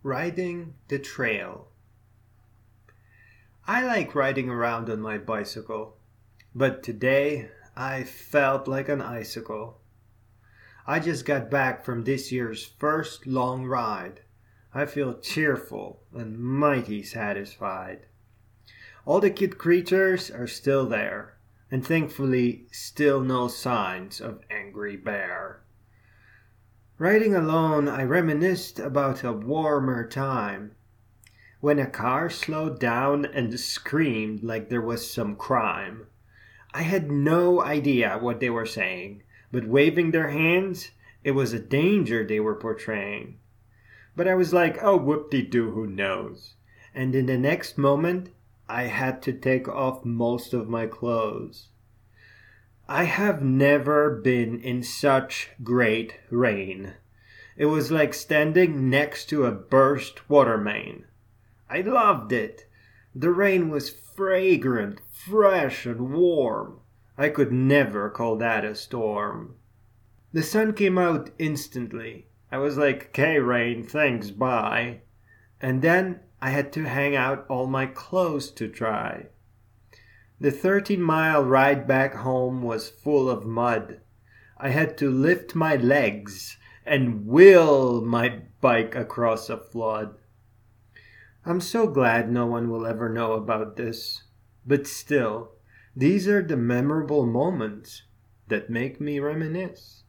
Riding the trail. I like riding around on my bicycle, but today I felt like an icicle. I just got back from this year's first long ride. I feel cheerful and mighty satisfied. All the cute creatures are still there, and thankfully still no signs of angry bear. Riding alone, I reminisced about a warmer time when a car slowed down and screamed like there was some crime. I had no idea what they were saying, but waving their hands, it was a danger they were portraying. But I was like, oh, whoop-de-doo, who knows? And in the next moment, I had to take off most of my clothes. I have never been in such great rain. It was like standing next to a burst water main. I loved it. The rain was fragrant, fresh, and warm. I could never call that a storm. The sun came out instantly. I was like, okay, rain, thanks, bye. And then I had to hang out all my clothes to dry. The 13-mile ride back home was full of mud. I had to lift my legs and wheel my bike across a flood. I'm so glad no one will ever know about this. But still, these are the memorable moments that make me reminisce.